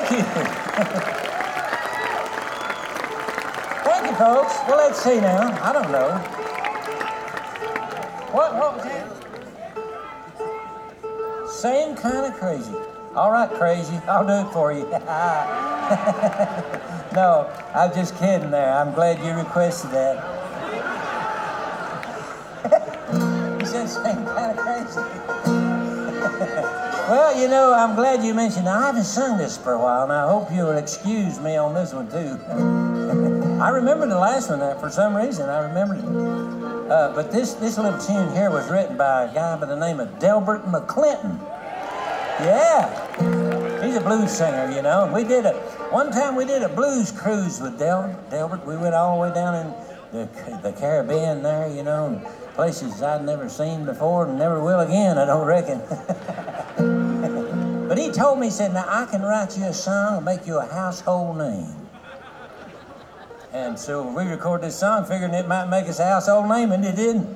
Thank you. Thank you, folks. Well, let's see now. I don't know. What was that? Same kind of crazy. All right, crazy. I'll do it for you. No, I'm just kidding there. I'm glad you requested that. You said same kind of crazy. Well, you know, I'm glad you mentioned that. I haven't sung this for a while, and I hope you'll excuse me on this one, too. I remember the last one. For some reason, I remembered it. But this little tune here was written by a guy by the name of Delbert McClinton. Yeah. He's a blues singer, you know. And one time we did a blues cruise with Delbert. We went all the way down in the Caribbean there, you know, and places I'd never seen before and never will again, I don't reckon. But he told me, he said, now I can write you a song and make you a household name. And so we recorded this song figuring it might make us a household name, and it didn't.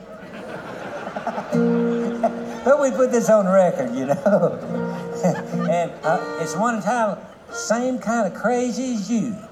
But we put this on record, you know. And it's one entitled, Same Kind of Crazy as You.